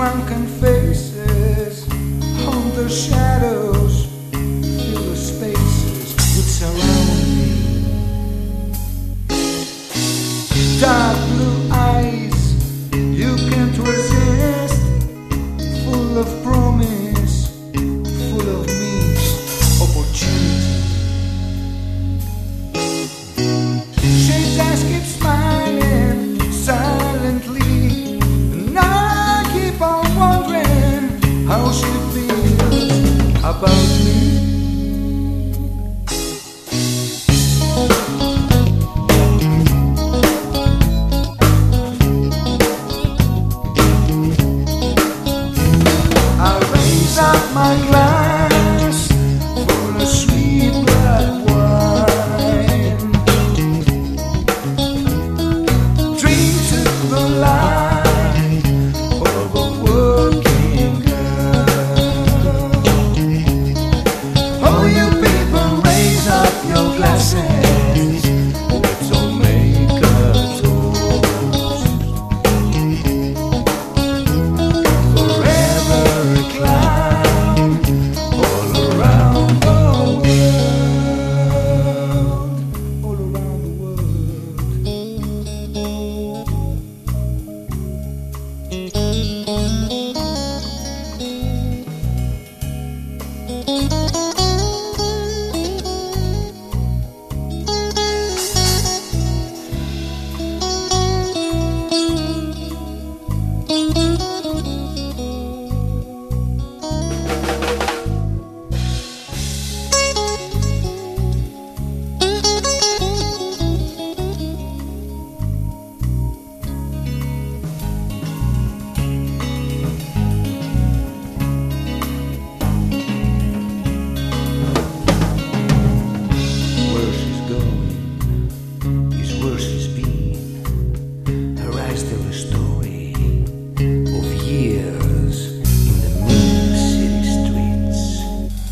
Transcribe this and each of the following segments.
drunken faces, on the shadows, fill the spaces that surround me. Dark blue eyes, you can't resist, full of promise, full of missed opportunity. She just keeps smiling silently, and I keep on wondering how she feels about me. I raise up my glass for a sweet black wine. Drink to the light of a working girl. Oh, you people, raise up your glasses. Let's all make a toast. Forever climb all around the world, all around the world. Where she's going is where she's been. Her eyes tell a story of years in the mean city streets.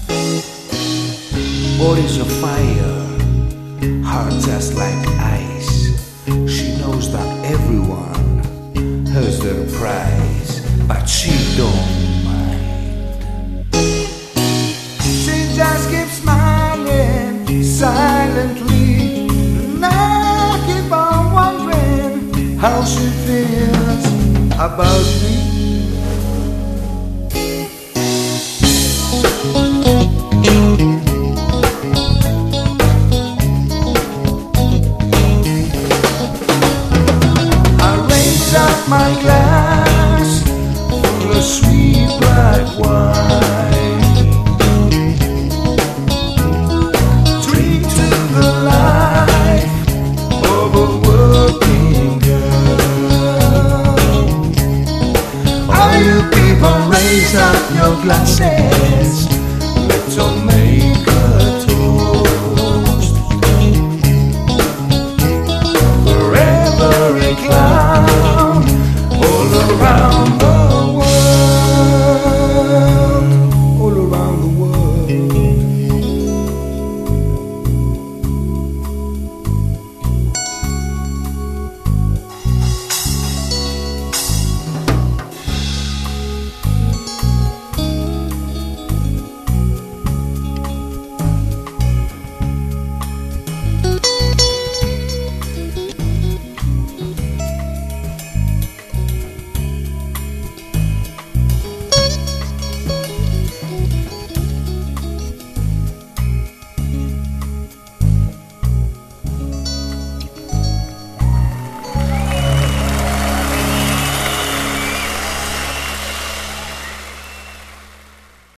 Bodies of fire, hearts just like ice. She knows that everyone has their price, but she don't mind. She just keeps smiling silently, and I keep on wondering how she feels about me. I raise up my glass for a sweet black wine. Drink to the life of a working girl. All you people, raise up your glasses. Let's all make a toast. Forever a clown all around